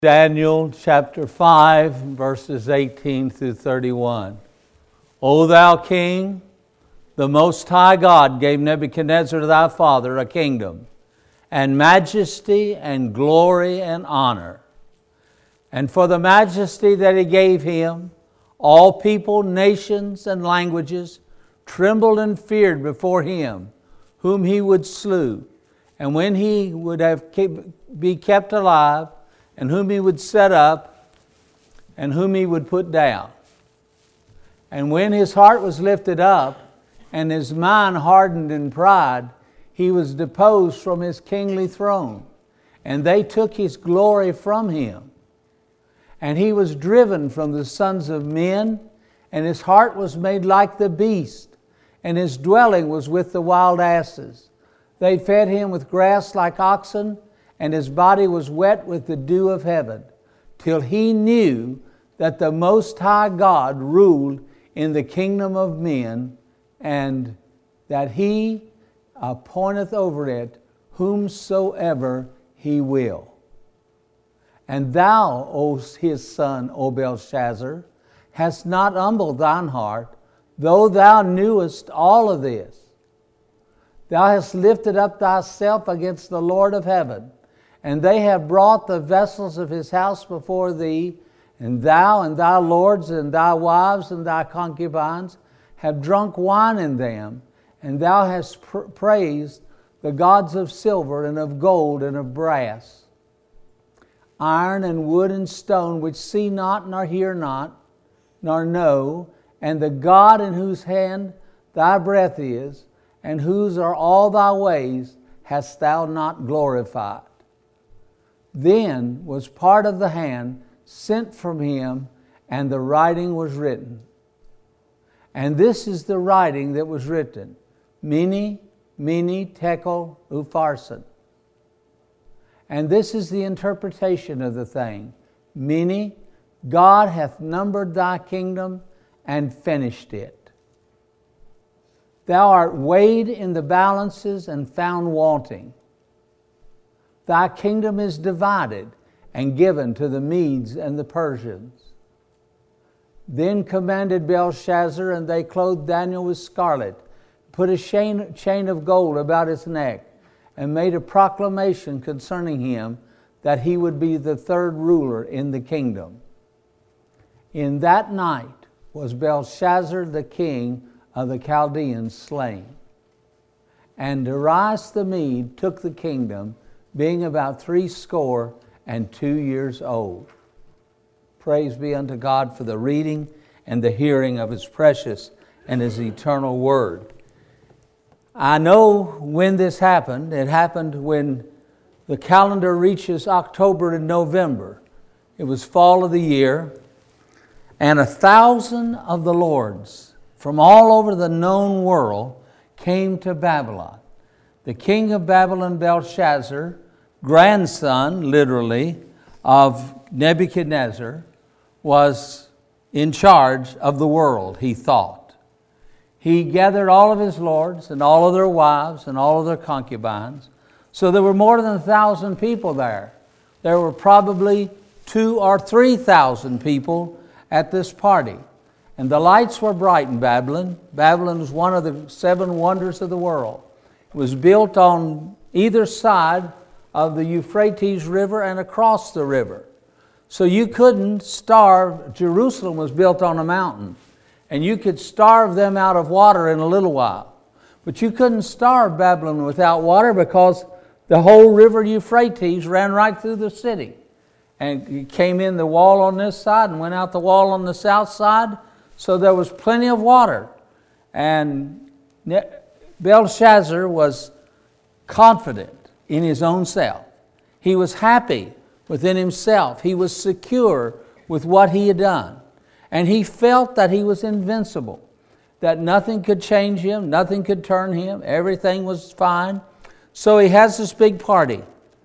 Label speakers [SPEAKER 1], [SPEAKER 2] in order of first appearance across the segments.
[SPEAKER 1] Daniel chapter 5, verses 18 through 31. O thou king, the Most High God gave Nebuchadnezzar thy father a kingdom, and majesty, and glory, and honor. And for the majesty that he gave him, all people, nations, and languages trembled and feared before him, whom he would slew, and when he would be kept alive, and whom he would set up, and whom he would put down. And when his heart was lifted up, and his mind hardened in pride, he was deposed from his kingly throne, and they took his glory from him. And he was driven from the sons of men, and his heart was made like the beast, and his dwelling was with the wild asses. They fed him with grass like oxen, and his body was wet with the dew of heaven, till he knew that the Most High God ruled in the kingdom of men, and that he appointeth over it whomsoever he will. And thou, O his son, O Belshazzar, hast not humbled thine heart, though thou knewest all of this. Thou hast lifted up thyself against the Lord of heaven, and they have brought the vessels of his house before thee, and thou and thy lords and thy wives and thy concubines have drunk wine in them, and thou hast praised the gods of silver and of gold and of brass, iron and wood and stone, which see not, nor hear not, nor know, and the God in whose hand thy breath is, and whose are all thy ways, hast thou not glorified. Then was part of the hand sent from him, and the writing was written. And this is the writing that was written: Mene, Mene, Tekel, Upharsin. And this is the interpretation of the thing: Mene, God hath numbered thy kingdom and finished it. Thou art weighed in the balances and found wanting. Thy kingdom is divided and given to the Medes and the Persians. Then commanded Belshazzar, and they clothed Daniel with scarlet, put a chain of gold about his neck, and made a proclamation concerning him that he would be the third ruler in the kingdom. In that night was Belshazzar the king of the Chaldeans slain. And Darius the Mede took the kingdom, being about 62 years old. Praise be unto God for the reading and the hearing of his precious and his eternal word. I know when this happened. It happened when the calendar reaches October and November. It was fall of the year, and 1,000 of the lords from all over the known world came to Babylon. The king of Babylon, Belshazzar, grandson, literally, of Nebuchadnezzar, was in charge of the world, he thought. He gathered all of his lords and all of their wives and all of their concubines. So there were more than 1,000 people there. There were probably 2,000 or 3,000 people at this party. And the lights were bright in Babylon. Babylon was one of the 7 wonders of the world. It was built on either side of the Euphrates River and across the river. So you couldn't starve. Jerusalem was built on a mountain, and you could starve them out of water in a little while. But you couldn't starve Babylon without water, because the whole river Euphrates ran right through the city. And it came in the wall on this side and went out the wall on the south side. So there was plenty of water. And Belshazzar was confident in his own self. He was happy within himself. He was secure with what he had done. And he felt that he was invincible, that nothing could change him, nothing could turn him, everything was fine. So he has this big party.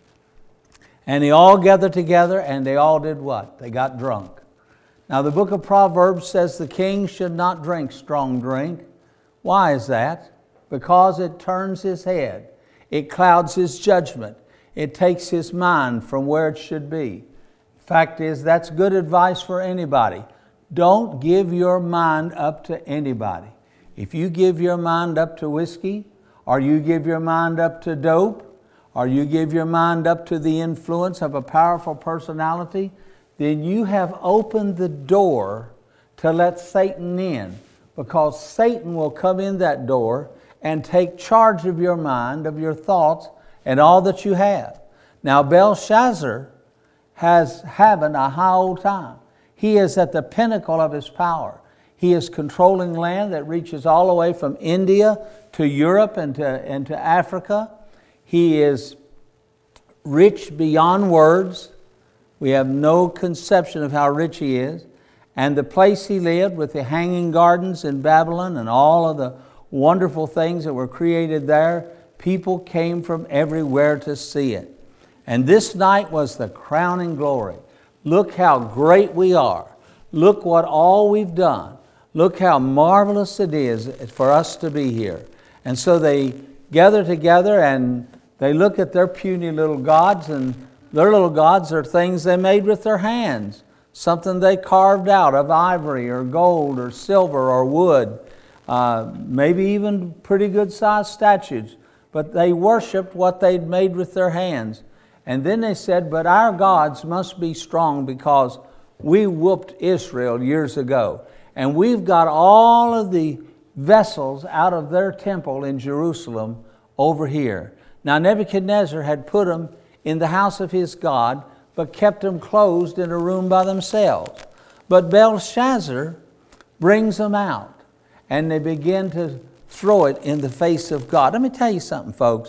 [SPEAKER 1] And they all gathered together, and they all did what? They got drunk. Now the book of Proverbs says the king should not drink strong drink. Why is that? Because it turns his head. It clouds his judgment. It takes his mind from where it should be. Fact is, that's good advice for anybody. Don't give your mind up to anybody. If you give your mind up to whiskey, or you give your mind up to dope, or you give your mind up to the influence of a powerful personality, then you have opened the door to let Satan in, because Satan will come in that door and take charge of your mind, of your thoughts, and all that you have. Now, Belshazzar has having a high old time. He is at the pinnacle of his power. He is controlling land that reaches all the way from India to Europe and to Africa. He is rich beyond words. We have no conception of how rich he is. And the place he lived, with the hanging gardens in Babylon and all of the wonderful things that were created there, people came from everywhere to see it. And this night was the crowning glory. Look how great we are. Look what all we've done. Look how marvelous it is for us to be here. And so they gather together and they look at their puny little gods, and their little gods are things they made with their hands. Something they carved out of ivory or gold or silver or wood. Maybe even pretty good sized statues. But they worshiped what they'd made with their hands. And then they said, but our gods must be strong because we whooped Israel years ago. And we've got all of the vessels out of their temple in Jerusalem over here. Now Nebuchadnezzar had put them in the house of his God, but kept them closed in a room by themselves. But Belshazzar brings them out, and they begin to throw it in the face of God. Let me tell you something, folks.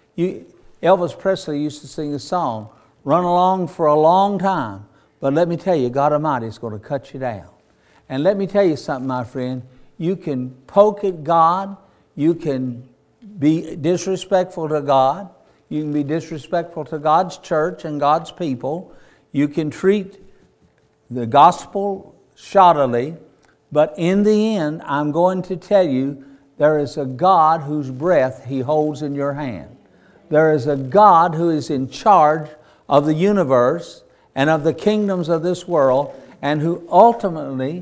[SPEAKER 1] Elvis Presley used to sing a song, run along for a long time, but let me tell you, God Almighty is going to cut you down. And let me tell you something, my friend. You can poke at God. You can be disrespectful to God. You can be disrespectful to God's church and God's people. You can treat the gospel shoddily. But in the end, I'm going to tell you, there is a God whose breath He holds in your hand. There is a God who is in charge of the universe and of the kingdoms of this world, and who ultimately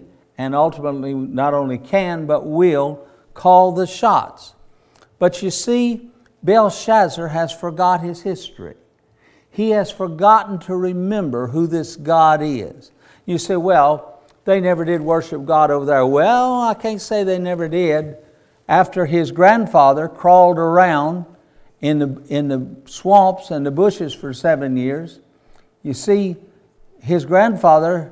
[SPEAKER 1] not only can, but will call the shots. But you see, Belshazzar has forgot his history. He has forgotten to remember who this God is. You say, well, they never did worship God over there. Well, I can't say they never did. After his grandfather crawled around in the swamps and the bushes for 7 years, you see, his grandfather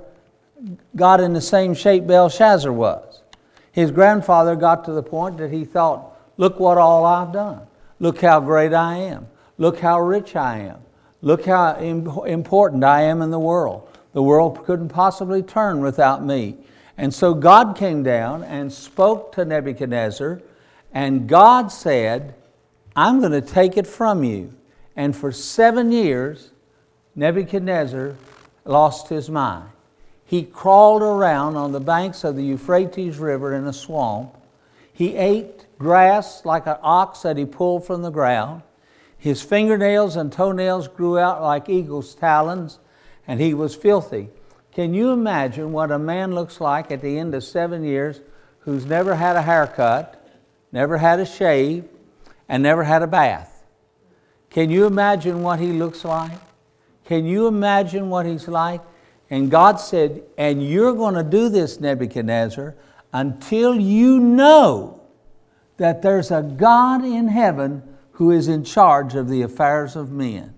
[SPEAKER 1] got in the same shape Belshazzar was. His grandfather got to the point that he thought, look what all I've done. Look how great I am. Look how rich I am. Look how important I am in the world. The world couldn't possibly turn without me. And so God came down and spoke to Nebuchadnezzar, and God said, I'm going to take it from you. And for 7 years, Nebuchadnezzar lost his mind. He crawled around on the banks of the Euphrates River in a swamp. He ate grass like an ox that he pulled from the ground. His fingernails and toenails grew out like eagle's talons, and he was filthy. Can you imagine what a man looks like at the end of 7 years who's never had a haircut, never had a shave, and never had a bath? Can you imagine what he looks like? Can you imagine what he's like? And God said, and you're going to do this, Nebuchadnezzar, until you know that there's a God in heaven who is in charge of the affairs of men.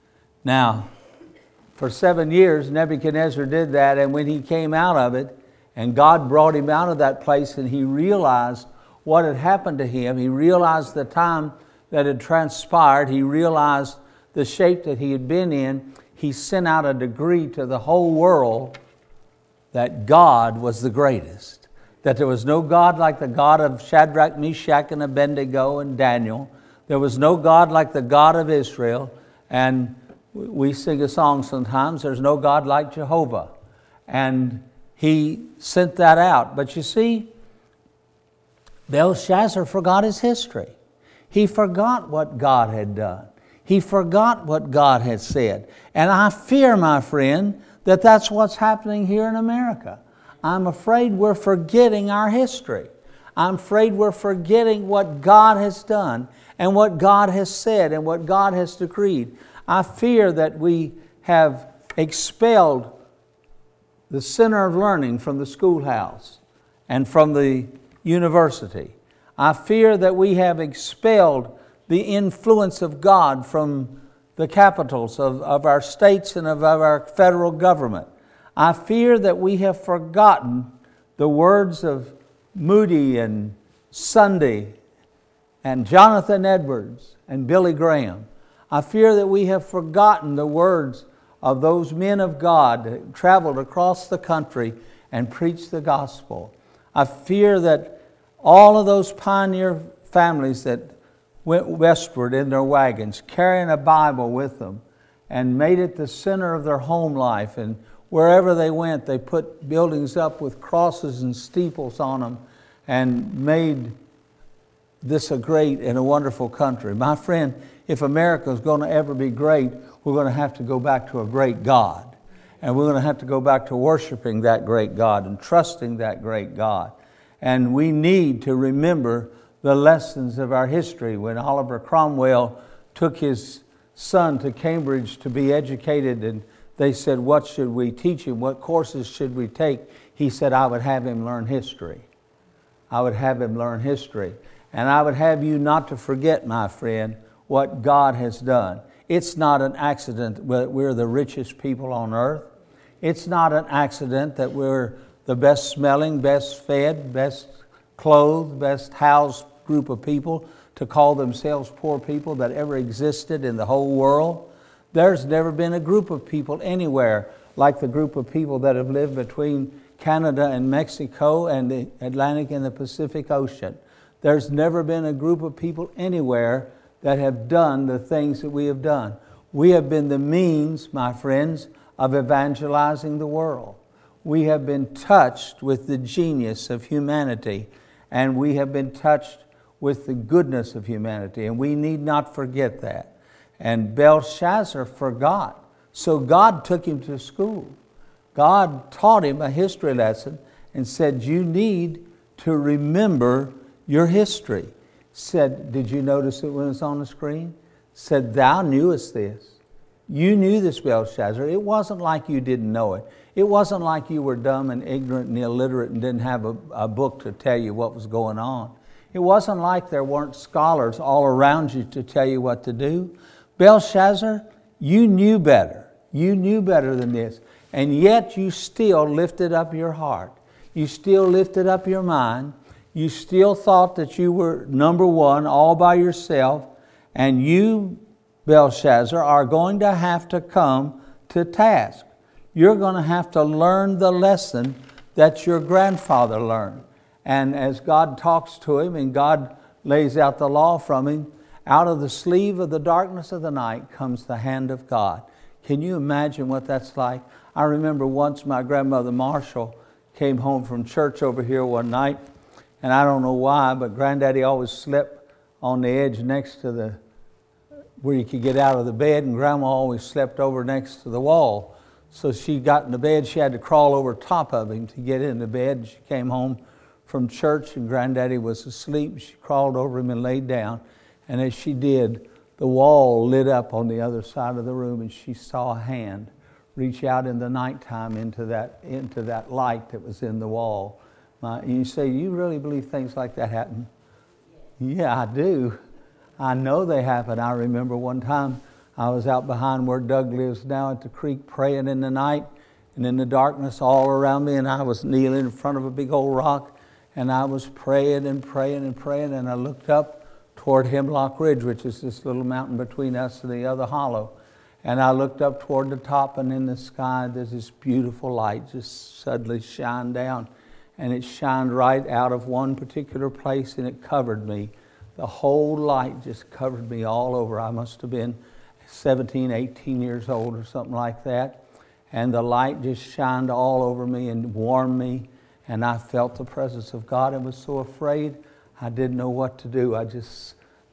[SPEAKER 1] Now, for 7 years, Nebuchadnezzar did that, and when he came out of it, and God brought him out of that place, and he realized what had happened to him, he realized the time that had transpired, he realized the shape that he had been in, he sent out a decree to the whole world that God was the greatest. That there was no God like the God of Shadrach, Meshach, and Abednego and Daniel. There was no God like the God of Israel. And we sing a song sometimes, there's no God like Jehovah. And he sent that out. But you see, Belshazzar forgot his history. He forgot what God had done. He forgot what God had said. And I fear, my friend, that that's what's happening here in America. I'm afraid we're forgetting our history. I'm afraid we're forgetting what God has done and what God has said and what God has decreed. I fear that we have expelled the center of learning from the schoolhouse and from the university. I fear that we have expelled the influence of God from the capitals of our states and of our federal government. I fear that we have forgotten the words of Moody and Sunday and Jonathan Edwards and Billy Graham. I fear that we have forgotten the words of those men of God that traveled across the country and preached the gospel. I fear that all of those pioneer families that went westward in their wagons, carrying a Bible with them, and made it the center of their home life, and wherever they went, they put buildings up with crosses and steeples on them and made this a great and a wonderful country. My friend, if America is going to ever be great, we're going to have to go back to a great God. And we're going to have to go back to worshiping that great God and trusting that great God. And we need to remember the lessons of our history. When Oliver Cromwell took his son to Cambridge to be educated, and they said, what should we teach him? What courses should we take? He said, I would have him learn history. I would have him learn history. And I would have you not to forget, my friend, what God has done. It's not an accident that we're the richest people on earth. It's not an accident that we're the best smelling, best fed, best clothed, best housed group of people to call themselves poor people that ever existed in the whole world. There's never been a group of people anywhere like the group of people that have lived between Canada and Mexico and the Atlantic and the Pacific Ocean. There's never been a group of people anywhere that have done the things that we have done. We have been the means, my friends, of evangelizing the world. We have been touched with the genius of humanity, and we have been touched with the goodness of humanity, and we need not forget that. And Belshazzar forgot, so God took him to school. God taught him a history lesson and said, you need to remember your history. Said, did you notice it when it's on the screen? Said, thou knewest this. You knew this, Belshazzar. It wasn't like you didn't know it. It wasn't like you were dumb and ignorant and illiterate and didn't have a book to tell you what was going on. It wasn't like there weren't scholars all around you to tell you what to do. Belshazzar, you knew better. You knew better than this. And yet you still lifted up your heart. You still lifted up your mind. You still thought that you were number one all by yourself. And you, Belshazzar, are going to have to come to task. You're going to have to learn the lesson that your grandfather learned. And as God talks to him and God lays out the law from him, out of the sleeve of the darkness of the night comes the hand of God. Can you imagine what that's like? I remember once my grandmother Marshall came home from church over here one night, and I don't know why, but Granddaddy always slept on the edge next to where you could get out of the bed, and Grandma always slept over next to the wall. So she got in the bed, she had to crawl over top of him to get into bed. She came home from church and Granddaddy was asleep. She crawled over him and laid down. And as she did, the wall lit up on the other side of the room, and she saw a hand reach out in the nighttime into that light that was in the wall. And you say, you really believe things like that happen? Yeah, I do. I know they happen. I remember one time I was out behind where Doug lives now at the creek praying in the night, and in the darkness all around me, and I was kneeling in front of a big old rock, and I was praying and praying and praying, and I looked up toward Hemlock Ridge, which is this little mountain between us and the other hollow. And I looked up toward the top, and in the sky there's this beautiful light just suddenly shine down. And it shined right out of one particular place, and it covered me. The whole light just covered me all over. I must have been 17, 18 years old or something like that. And the light just shined all over me and warmed me. And I felt the presence of God and was so afraid I didn't know what to do. I just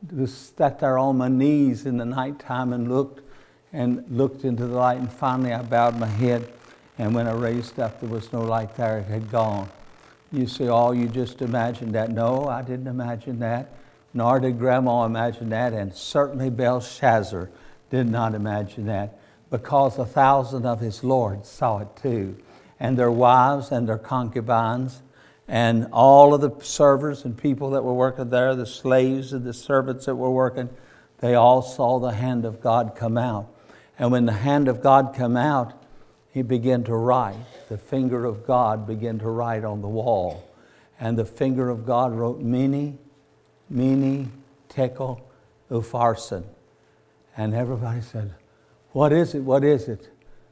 [SPEAKER 1] sat there on my knees in the nighttime and looked into the light. And finally I bowed my head. And when I raised up, there was no light there. It had gone. You say, oh, you just imagined that. No, I didn't imagine that. Nor did Grandma imagine that. And certainly Belshazzar did not imagine that, because 1,000 of his lords saw it too. And their wives and their concubines and all of the servers and people that were working there, the slaves and the servants that were working, they all saw the hand of God come out. And when the hand of God come out, he began to write. The finger of God began to write on the wall. And the finger of God wrote, Mene, Mene, Tekel, Upharsin. And everybody said, what is it? What is it?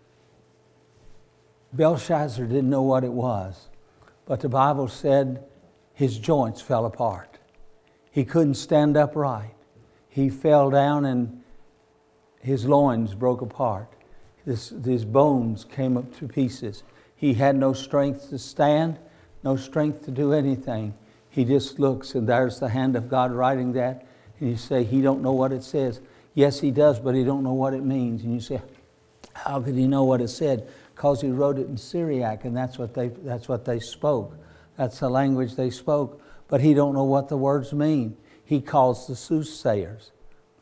[SPEAKER 1] Belshazzar didn't know what it was. But the Bible said his joints fell apart. He couldn't stand upright. He fell down and his loins broke apart. His bones came up to pieces. He had no strength to stand, no strength to do anything. He just looks, and there's the hand of God writing that. And you say, he don't know what it says. Yes, he does, but he don't know what it means. And you say, how could he know what it said? Because he wrote it in Syriac, and that's what they spoke. That's the language they spoke. But he don't know what the words mean. He calls the soothsayers.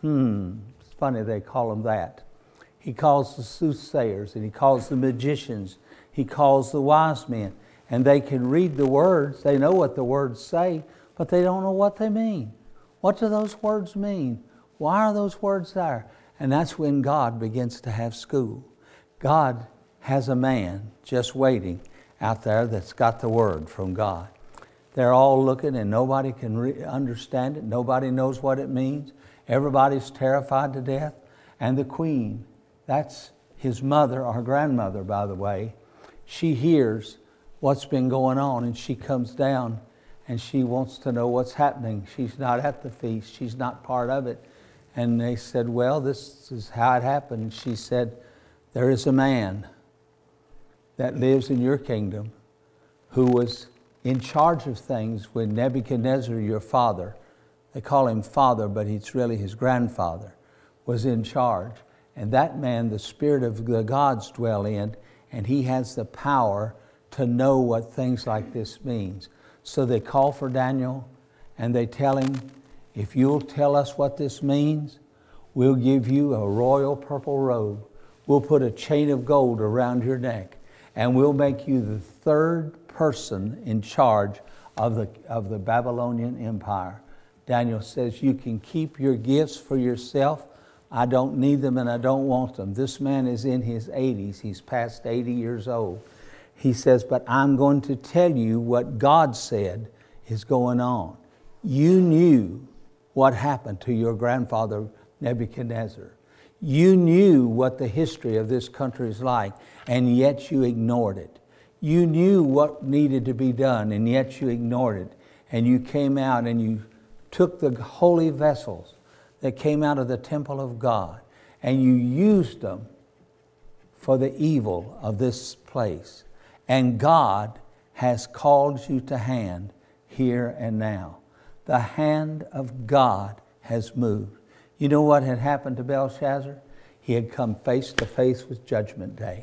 [SPEAKER 1] It's funny they call them that. He calls the soothsayers, and he calls the magicians. He calls the wise men. And they can read the words. They know what the words say, but they don't know what they mean. What do those words mean? Why are those words there? And that's when God begins to have school. God has a man just waiting out there that's got the word from God. They're all looking and nobody can understand it. Nobody knows what it means. Everybody's terrified to death. And the queen, that's his mother or grandmother, by the way, she hears what's been going on and she comes down and she wants to know what's happening. She's not at the feast. She's not part of it. And they said, well, this is how it happened. And she said, there is a man that lives in your kingdom who was in charge of things when Nebuchadnezzar, your father, they call him father, but it's really his grandfather, was in charge. And that man, the spirit of the gods dwell in, and he has the power to know what things like this means. So they call for Daniel and they tell him, if you'll tell us what this means, we'll give you a royal purple robe. We'll put a chain of gold around your neck, and we'll make you the third person in charge of the Babylonian Empire. Daniel says, you can keep your gifts for yourself. I don't need them and I don't want them. This man is in his 80s. He's past 80 years old. He says, but I'm going to tell you what God said is going on. You knew what happened to your grandfather Nebuchadnezzar. You knew what the history of this country is like, and yet you ignored it. You knew what needed to be done, and yet you ignored it. And you came out and you took the holy vessels that came out of the temple of God, and you used them for the evil of this place. And God has called you to hand here and now. The hand of God has moved. You know what had happened to Belshazzar? He had come face to face with Judgment Day.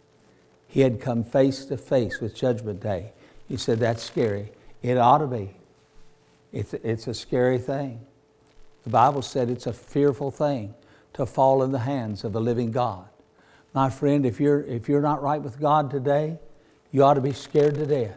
[SPEAKER 1] He had come face to face with Judgment Day. You said, that's scary. It ought to be. It's a scary thing. The Bible said it's a fearful thing to fall in the hands of a living God. My friend, if you're not right with God today, you ought to be scared to death.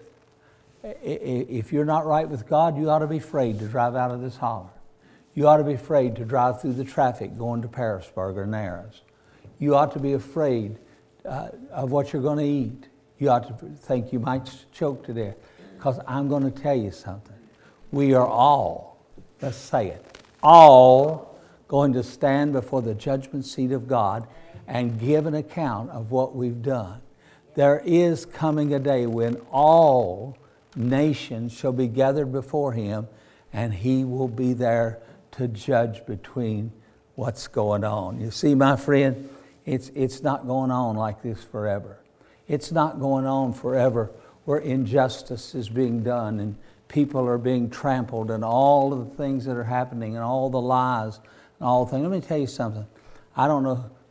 [SPEAKER 1] If you're not right with God, you ought to be afraid to drive out of this holler. You ought to be afraid to drive through the traffic going to Parisburg or Narrows. You ought to be afraid of what you're going to eat. You ought to think you might choke to death. Because I'm going to tell you something. We are all, let's say it, all going to stand before the judgment seat of God and give an account of what we've done. There is coming a day when all nations shall be gathered before Him, and He will be there to judge between what's going on. You see, my friend, it's not going on like this forever. It's not going on forever where injustice is being done and people are being trampled and all of the things that are happening and all the lies and all the things. Let me tell you something. I don't know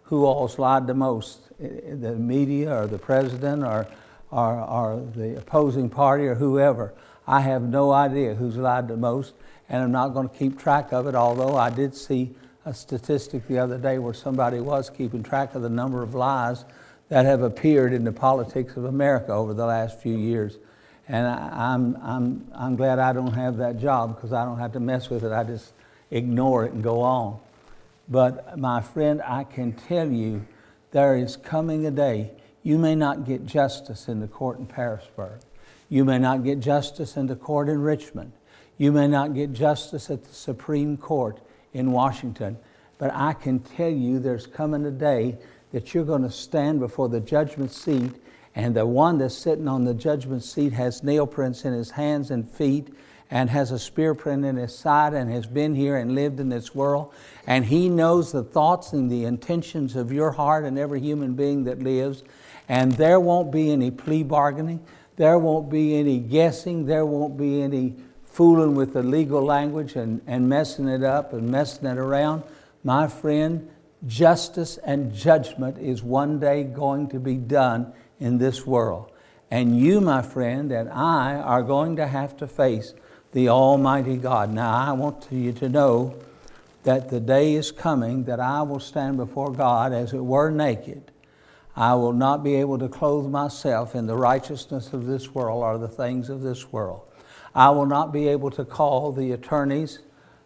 [SPEAKER 1] who all's lied the most, the media or the president or the opposing party or whoever. I have no idea who's lied the most, and I'm not going to keep track of it, although I did see a statistic the other day where somebody was keeping track of the number of lies that have appeared in the politics of America over the last few years. And I'm glad I don't have that job, because I don't have to mess with it. I just ignore it and go on. But my friend, I can tell you, there is coming a day. You may not get justice in the court in Harrisburg. You may not get justice in the court in Richmond. You may not get justice at the Supreme Court in Washington. But I can tell you, there's coming a day that you're going to stand before the judgment seat, and the one that's sitting on the judgment seat has nail prints in his hands and feet, and has a spear print in his side, and has been here and lived in this world. And he knows the thoughts and the intentions of your heart and every human being that lives. And there won't be any plea bargaining. There won't be any guessing. There won't be any fooling with the legal language and messing it up and messing it around. My friend, justice and judgment is one day going to be done in this world. And you, my friend, and I are going to have to face the Almighty God. Now, I want you to know that the day is coming that I will stand before God as it were naked. I will not be able to clothe myself in the righteousness of this world or the things of this world. I will not be able to call the attorneys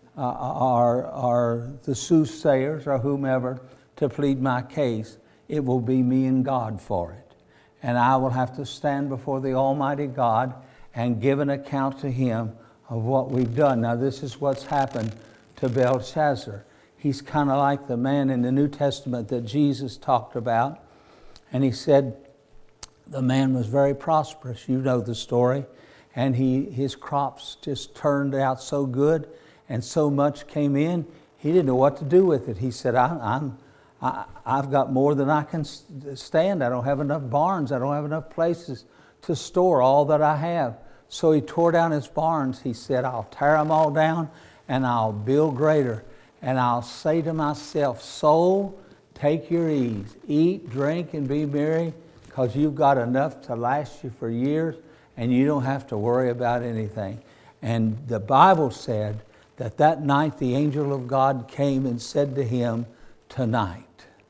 [SPEAKER 1] or the soothsayers or whomever to plead my case. It will be me and God for it. And I will have to stand before the Almighty God and give an account to Him of what we've done. Now, this is what's happened to Belshazzar. He's kind of like the man in the New Testament that Jesus talked about. And he said the man was very prosperous. You know the story. And his crops just turned out so good, and so much came in, he didn't know what to do with it. He said, I've got more than I can stand. I don't have enough barns. I don't have enough places to store all that I have. So he tore down his barns. He said, I'll tear them all down and I'll build greater. And I'll say to myself, soul, take your ease. Eat, drink, and be merry, because you've got enough to last you for years, and you don't have to worry about anything. And the Bible said that night the angel of God came and said to him, tonight.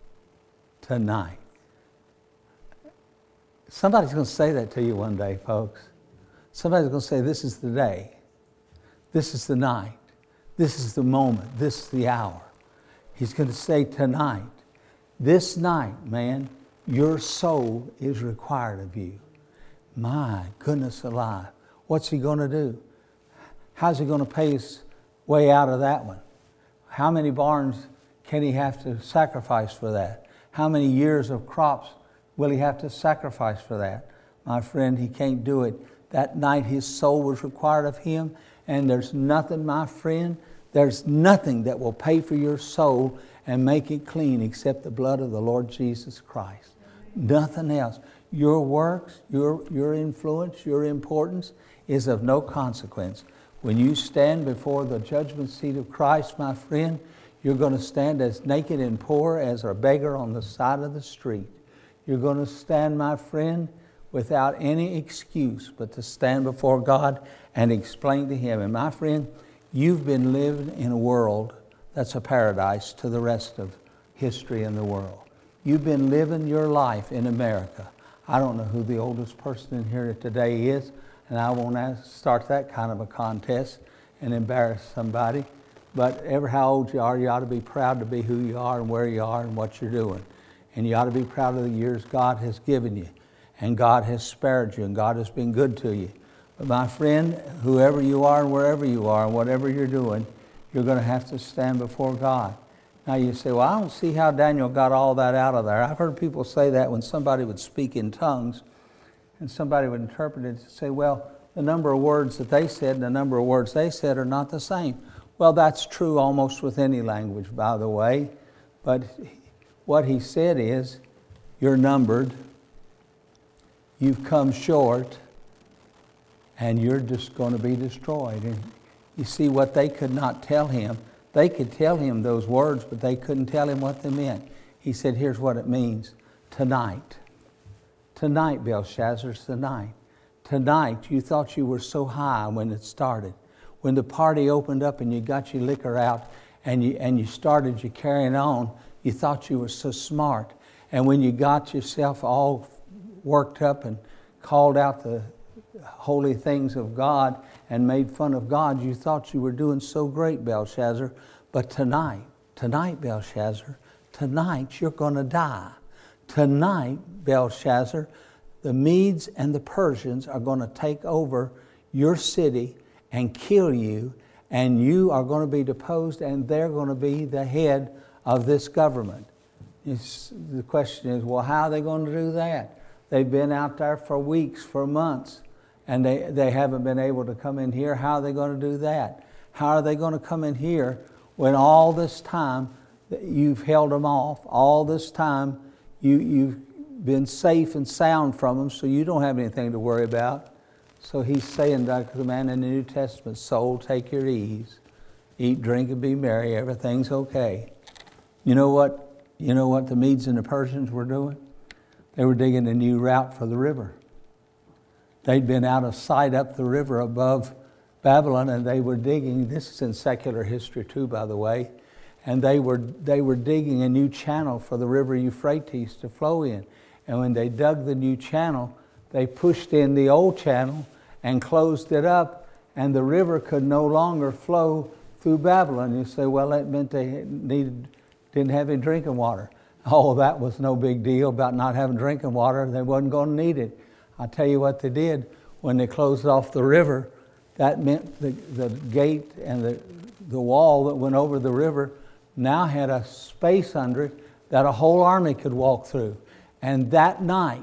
[SPEAKER 1] Somebody's going to say that to you one day, folks. Somebody's going to say, this is the day. This is the night. This is the moment. This is the hour. He's going to say tonight, this night, man, your soul is required of you. My goodness alive. What's he going to do? How's he going to pay his way out of that one? How many barns can he have to sacrifice for that? How many years of crops will he have to sacrifice for that? My friend, he can't do it. That night his soul was required of him, and there's nothing, my friend, there's nothing that will pay for your soul and make it clean except the blood of the Lord Jesus Christ. Nothing else. Your works, your influence, your importance is of no consequence. When you stand before the judgment seat of Christ, my friend, you're going to stand as naked and poor as a beggar on the side of the street. You're going to stand, my friend, without any excuse but to stand before God and explain to Him. And my friend, you've been living in a world that's a paradise to the rest of history in the world. You've been living your life in America. I don't know who the oldest person in here today is, and I won't start that kind of a contest and embarrass somebody. But ever how old you ought to be proud to be who you are and where you are and what you're doing. And you ought to be proud of the years God has given you. And God has spared you, and God has been good to you. But my friend, whoever you are and wherever you are and whatever you're doing, you're going to have to stand before God. Now you say, well, I don't see how Daniel got all that out of there. I've heard people say that when somebody would speak in tongues and somebody would interpret it and say, well, the number of words that they said and the number of words they said are not the same. Well, that's true almost with any language, by the way. But what he said is, you're numbered, you've come short, and you're just going to be destroyed. And you see what they could not tell him. They could tell him those words, but they couldn't tell him what they meant. He said, here's what it means. Tonight. Tonight, Belshazzar, tonight. Tonight, you thought you were so high when it started. When the party opened up and you got your liquor out and you started your carrying on, you thought you were so smart. And when you got yourself all worked up and called out the holy things of God and made fun of God, you thought you were doing so great, Belshazzar. But tonight, Belshazzar, tonight you're going to die. Tonight, Belshazzar, the Medes and the Persians are going to take over your city and kill you, and you are going to be deposed, and they're going to be the head of this government. The question is, well, how are they going to do that? They've been out there for weeks, for months, and they haven't been able to come in here. How are they going to do that? How are they going to come in here when all this time you've held them off, all this time you've been safe and sound from them, so you don't have anything to worry about? So he's saying, like the man in the New Testament, soul, take your ease. Eat, drink, and be merry. Everything's okay. You know what the Medes and the Persians were doing? They were digging a new route for the river. They'd been out of sight up the river above Babylon, and they were digging. This is in secular history too, by the way. And they were digging a new channel for the river Euphrates to flow in. And when they dug the new channel, they pushed in the old channel and closed it up, and the river could no longer flow through Babylon. You say, well, that meant they didn't have any drinking water. Oh, that was no big deal about not having drinking water. They wasn't going to need it. I'll tell you what they did. When they closed off the river, that meant the gate and the wall that went over the river now had a space under it that a whole army could walk through. And that night,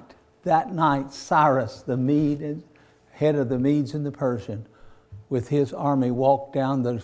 [SPEAKER 1] Cyrus, the Mede, head of the Medes and the Persian, with his army walked down the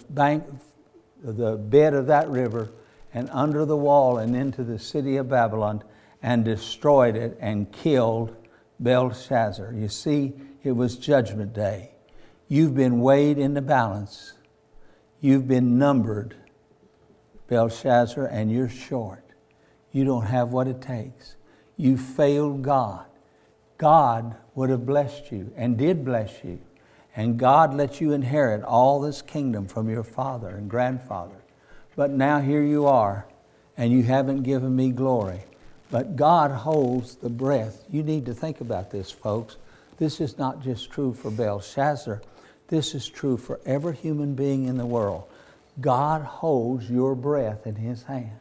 [SPEAKER 1] bed of that river and under the wall and into the city of Babylon and destroyed it and killed Belshazzar. You see, it was Judgment Day. You've been weighed in the balance. You've been numbered, Belshazzar, and you're short. You don't have what it takes. You failed God. God would have blessed you and did bless you. And God let you inherit all this kingdom from your father and grandfather. But now here you are, and you haven't given me glory. But God holds the breath. You need to think about this, folks. This is not just true for Belshazzar. This is true for every human being in the world. God holds your breath in His hand.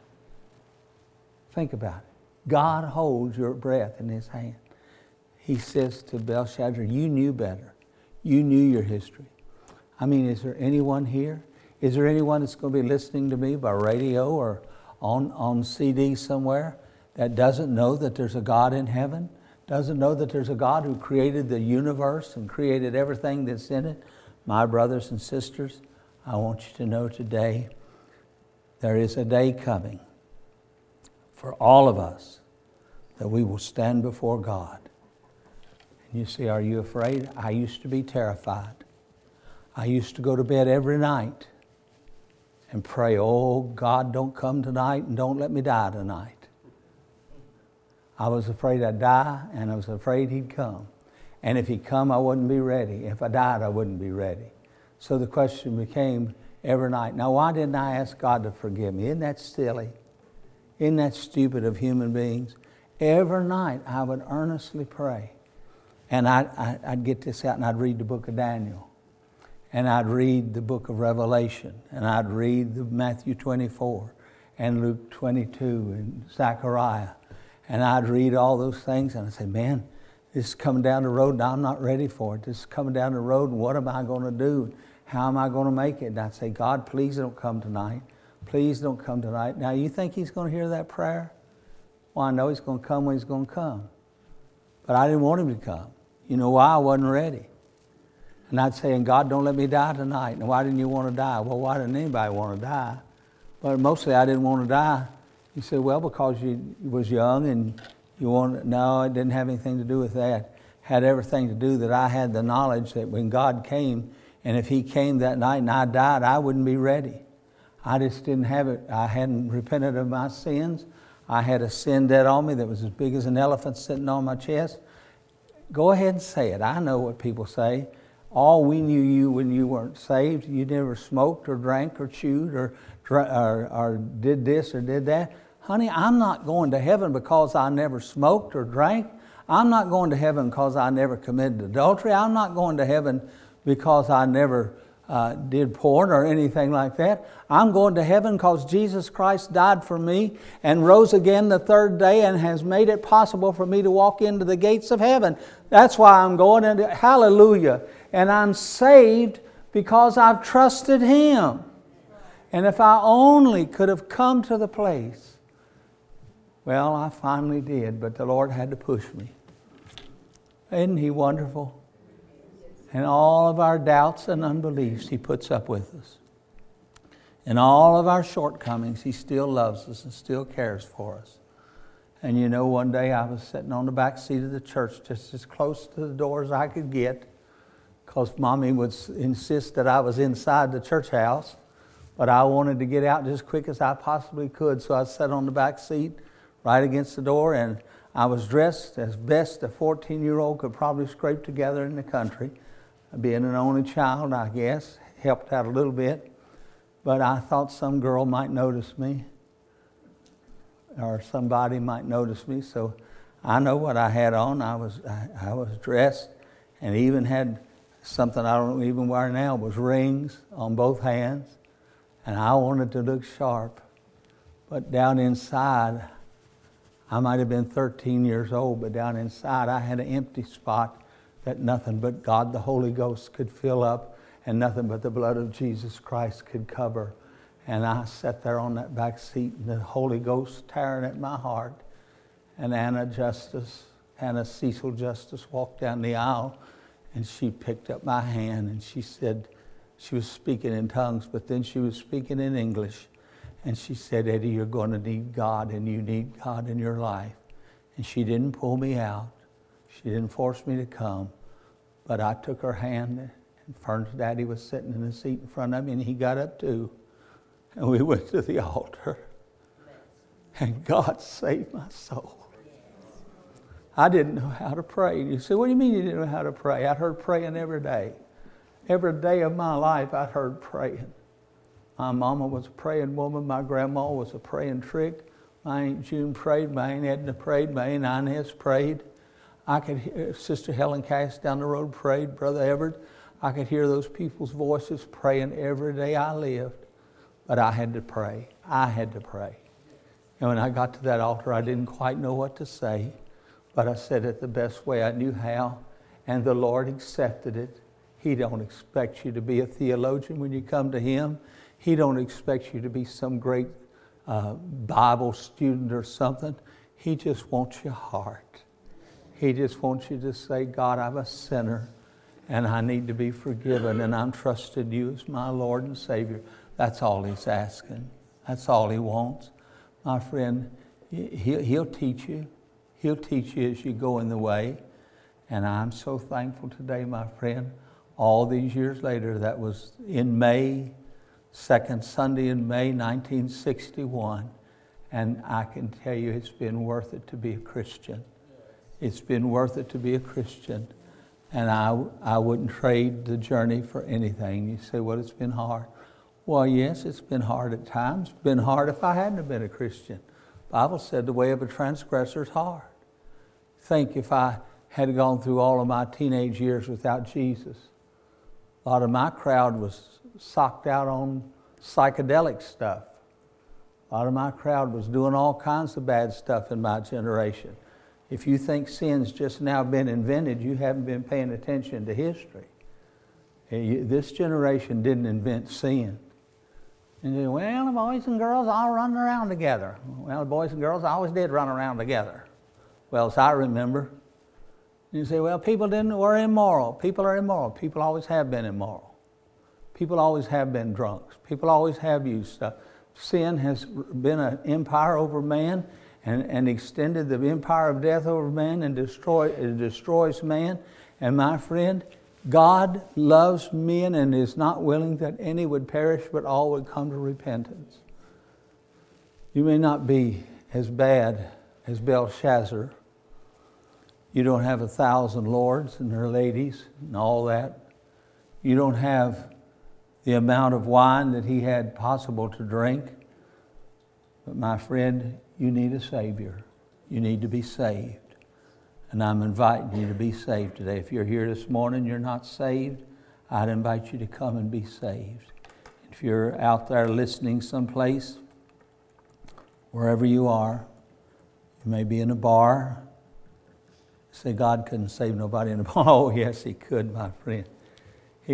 [SPEAKER 1] Think about it. God holds your breath in His hand. He says to Belshazzar, you knew better. You knew your history. I mean, is there anyone here? Is there anyone that's going to be listening to me by radio or on CD somewhere that doesn't know that there's a God in heaven? Doesn't know that there's a God who created the universe and created everything that's in it? My brothers and sisters, I want you to know today there is a day coming for all of us that we will stand before God. And you say, are you afraid? I used to be terrified. I used to go to bed every night and pray, oh, God, don't come tonight and don't let me die tonight. I was afraid I'd die, and I was afraid He'd come. And if He'd come, I wouldn't be ready. If I died, I wouldn't be ready. So the question became every night, now why didn't I ask God to forgive me? Isn't that silly? Isn't that stupid of human beings? Every night I would earnestly pray. And I'd get this out and I'd read the book of Daniel. And I'd read the book of Revelation. And I'd read the Matthew 24 and Luke 22 and Zechariah. And I'd read all those things and I'd say, man, this is coming down the road and I'm not ready for it. This is coming down the road and what am I going to do? How am I going to make it? And I'd say, God, please don't come tonight. Please don't come tonight. Now, you think He's going to hear that prayer? Well, I know He's going to come when He's going to come. But I didn't want Him to come. You know why? I wasn't ready. And I'd say, and God, don't let me die tonight. And why didn't you want to die? Well, why didn't anybody want to die? But mostly I didn't want to die. You say, well, because you was young and you wanted. No, it didn't have anything to do with that. It had everything to do that I had the knowledge that when God came, and if He came that night and I died, I wouldn't be ready. I just didn't have it. I hadn't repented of my sins. I had a sin debt on me that was as big as an elephant sitting on my chest. Go ahead and say it. I know what people say. All we knew you when you weren't saved. You never smoked or drank or chewed or did this or did that. Honey, I'm not going to heaven because I never smoked or drank. I'm not going to heaven because I never committed adultery. I'm not going to heaven because I never did porn or anything like that. I'm going to heaven because Jesus Christ died for me and rose again the third day and has made it possible for me to walk into the gates of heaven. That's why I'm going into, hallelujah. And I'm saved because I've trusted Him. And if I only could have come to the place, well, I finally did, but the Lord had to push me. Isn't He wonderful? And all of our doubts and unbeliefs, He puts up with us. And all of our shortcomings, He still loves us and still cares for us. And you know, one day I was sitting on the back seat of the church just as close to the door as I could get, because Mommy would insist that I was inside the church house, but I wanted to get out just as quick as I possibly could. So I sat on the back seat right against the door, and I was dressed as best a 14-year-old could probably scrape together in the country. Being an only child, I guess, helped out a little bit. But I thought some girl might notice me, or somebody might notice me. So I know what I had on. I was dressed, and even had something I don't even wear now, was rings on both hands. And I wanted to look sharp. But down inside, I might have been 13 years old, but down inside I had an empty spot that nothing but God the Holy Ghost could fill up, and nothing but the blood of Jesus Christ could cover. And I sat there on that back seat, and the Holy Ghost tearing at my heart. And Anna Cecil Justice walked down the aisle, and she picked up my hand, and she said, she was speaking in tongues, but then she was speaking in English. And she said, Eddie, you're going to need God, and you need God in your life. And she didn't pull me out. She didn't force me to come. But I took her hand, and Fern's daddy was sitting in the seat in front of me, and he got up too. And we went to the altar. And God saved my soul. I didn't know how to pray. You say, what do you mean you didn't know how to pray? I'd heard praying every day. Every day of my life, I'd heard praying. My mama was a praying woman. My grandma was a praying trick. My Aunt June prayed. My Aunt Edna prayed. My Aunt Inez prayed. I could hear Sister Helen Cass down the road prayed. Brother Everett. I could hear those people's voices praying every day I lived. But I had to pray. I had to pray. And when I got to that altar, I didn't quite know what to say. But I said it the best way I knew how. And the Lord accepted it. He don't expect you to be a theologian when you come to Him. He don't expect you to be some great Bible student or something. He just wants your heart. He just wants you to say, God, I'm a sinner, and I need to be forgiven, and I'm trusting you as my Lord and Savior. That's all He's asking. That's all He wants. My friend, He'll teach you. He'll teach you as you go in the way. And I'm so thankful today, my friend. All these years later, that was in May, second Sunday in May 1961. And I can tell you it's been worth it to be a Christian. It's been worth it to be a Christian. And I wouldn't trade the journey for anything. You say, well, it's been hard. Well, yes, it's been hard at times. It's been hard if I hadn't been a Christian. The Bible said the way of a transgressor is hard. Think if I had gone through all of my teenage years without Jesus. A lot of my crowd was socked out on psychedelic stuff. A lot of my crowd was doing all kinds of bad stuff in my generation. If you think sin's just now been invented, you haven't been paying attention to history. This generation didn't invent sin. And you say, well, the boys and girls all running around together. Well, the boys and girls always did run around together. Well, as I remember. You say, well, people were immoral. People are immoral. People always have been immoral. People always have been drunks. People always have used stuff. Sin has been an empire over man and extended the empire of death over man and destroys man. And my friend, God loves men and is not willing that any would perish, but all would come to repentance. You may not be as bad as Belshazzar. You don't have 1,000 lords and their ladies and all that. You don't have the amount of wine that he had possible to drink. But my friend, you need a Savior. You need to be saved. And I'm inviting you to be saved today. If you're here this morning, you're not saved, I'd invite you to come and be saved. If you're out there listening someplace, wherever you are, you may be in a bar. Say God couldn't save nobody in a bar. Oh, yes, he could, my friend. He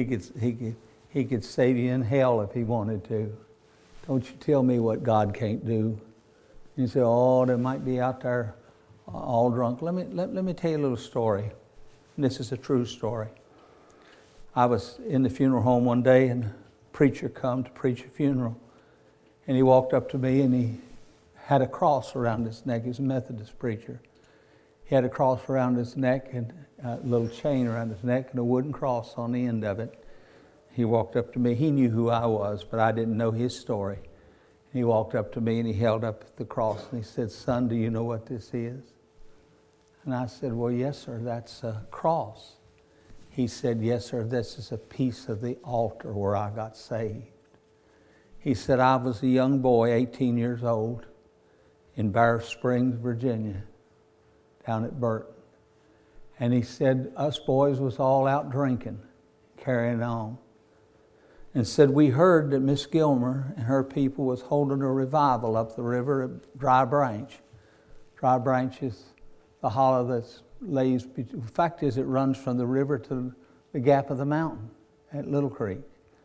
[SPEAKER 1] could save you in hell if he wanted to. Don't you tell me what God can't do. You say, oh, they might be out there all drunk. Let me tell you a little story. And this is a true story. I was in the funeral home one day, and a preacher come to preach a funeral. And he walked up to me, and he had a cross around his neck. He was a Methodist preacher. He had a cross around his neck and a little chain around his neck and a wooden cross on the end of it. He walked up to me. He knew who I was, but I didn't know his story. He walked up to me and he held up the cross and he said, "Son, do you know what this is?" And I said, "Well, yes, sir, that's a cross." He said, "Yes, sir, this is a piece of the altar where I got saved." He said, "I was a young boy, 18 years old, in Bear Springs, Virginia, down at Burton." And he said, us boys was all out drinking, carrying on. And said, we heard that Miss Gilmer and her people was holding a revival up the river at Dry Branch. Dry Branch is the hollow that's lays, the fact is it runs from the river to the gap of the mountain at Little Creek.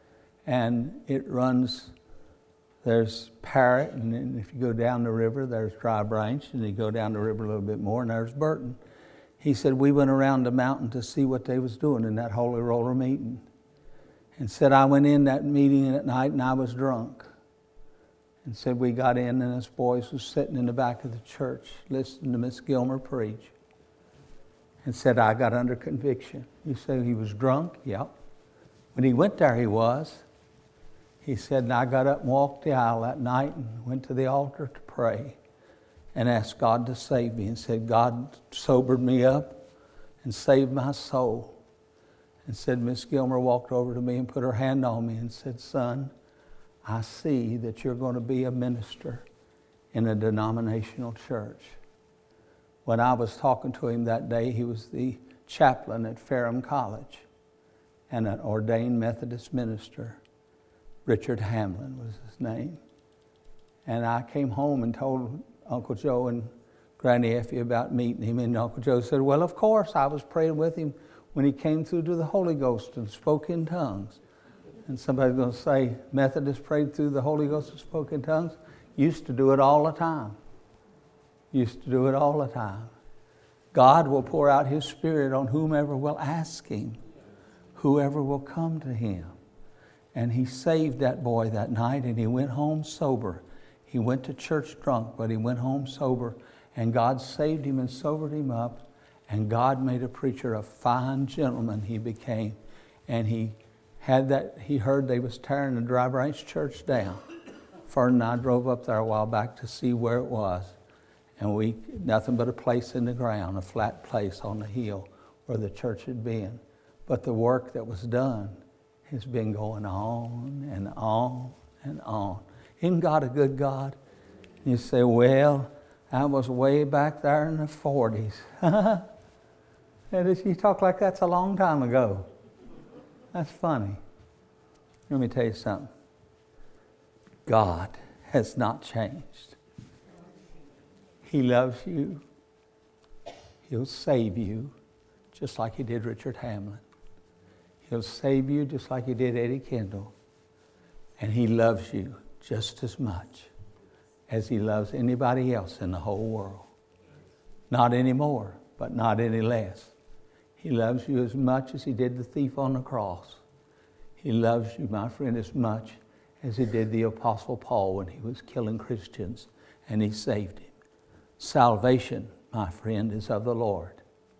[SPEAKER 1] And it runs, there's Parrott, and then if you go down the river, there's Dry Branch, and you go down the river a little bit more, and there's Burton. He said, we went around the mountain to see what they was doing in that Holy Roller meeting. And said, I went in that meeting at night and I was drunk. And said, we got in and us boys was sitting in the back of the church listening to Miss Gilmer preach. And said, I got under conviction. You say he was drunk? Yep. When he went there, he was. He said, and I got up and walked the aisle that night and went to the altar to pray and asked God to save me. And said, God sobered me up and saved my soul. And said, Miss Gilmer walked over to me and put her hand on me and said, son, I see that you're going to be a minister in a denominational church. When I was talking to him that day, he was the chaplain at Ferrum College and an ordained Methodist minister. Richard Hamlin was his name. And I came home and told Uncle Joe and Granny Effie about meeting him. And Uncle Joe said, well, of course, I was praying with him when he came through to the Holy Ghost and spoke in tongues. And somebody's going to say, Methodists prayed through the Holy Ghost and spoke in tongues? Used to do it all the time. Used to do it all the time. God will pour out His Spirit on whomever will ask Him, whoever will come to Him. And He saved that boy that night, and he went home sober. He went to church drunk, but he went home sober, and God saved him and sobered him up. And God made a preacher a fine gentleman he became. And he heard they was tearing the Dry Branch church down. Fern and I drove up there a while back to see where it was. And nothing but a place in the ground, a flat place on the hill where the church had been. But the work that was done has been going on and on and on. Isn't God a good God? You say, well, I was way back there in the 40s. You talk like that's a long time ago. That's funny. Let me tell you something. God has not changed. He loves you. He'll save you just like He did Richard Hamlin. He'll save you just like He did Eddie Kendall. And He loves you just as much as He loves anybody else in the whole world. Not any more, but not any less. He loves you as much as He did the thief on the cross. He loves you, my friend, as much as He did the Apostle Paul when he was killing Christians, and He saved him. Salvation, my friend, is of the Lord.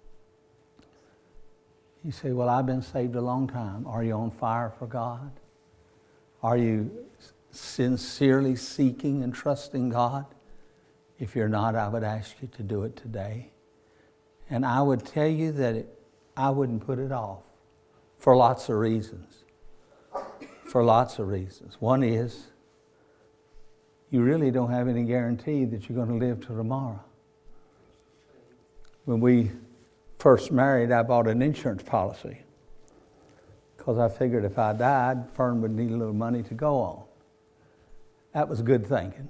[SPEAKER 1] You say, well, I've been saved a long time. Are you on fire for God? Are you sincerely seeking and trusting God? If you're not, I would ask you to do it today. And I would tell you that I wouldn't put it off for lots of reasons. For lots of reasons. One is, you really don't have any guarantee that you're going to live till tomorrow. When we first married, I bought an insurance policy because I figured if I died, Fern would need a little money to go on. That was good thinking.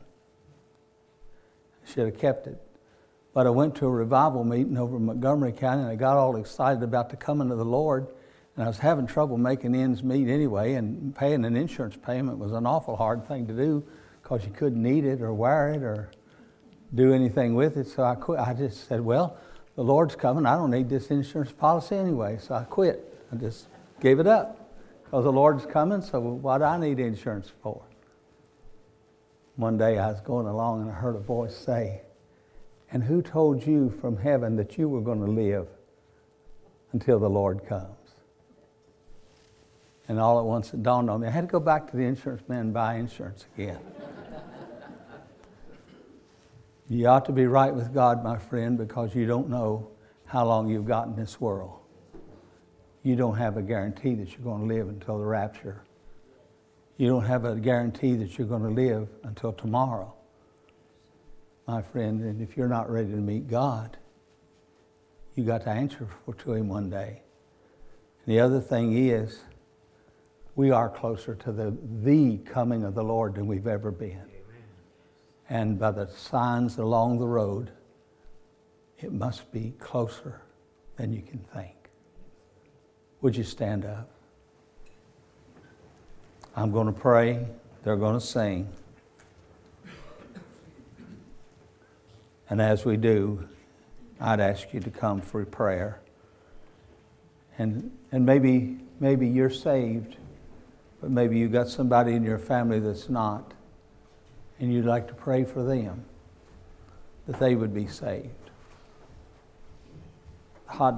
[SPEAKER 1] I should have kept it. But I went to a revival meeting over in Montgomery County, and I got all excited about the coming of the Lord, and I was having trouble making ends meet anyway, and paying an insurance payment was an awful hard thing to do because you couldn't eat it or wear it or do anything with it. So I quit. I just said, well, the Lord's coming. I don't need this insurance policy anyway. So I quit. I just gave it up because the Lord's coming, so what do I need insurance for? One day I was going along and I heard a voice say, and who told you from heaven that you were going to live until the Lord comes? And all at once it dawned on me, I had to go back to the insurance man and buy insurance again. You ought to be right with God, my friend, because you don't know how long you've got in this world. You don't have a guarantee that you're going to live until the rapture. You don't have a guarantee that you're going to live until tomorrow, my friend. And if you're not ready to meet God, you got to answer to Him one day. And the other thing is, we are closer to the coming of the Lord than we've ever been. Amen. And by the signs along the road, it must be closer than you can think. Would you stand up? I'm going to pray. They're going to sing. And as we do, I'd ask you to come for prayer. And maybe you're saved, but maybe you've got somebody in your family that's not, and you'd like to pray for them, that they would be saved. Hot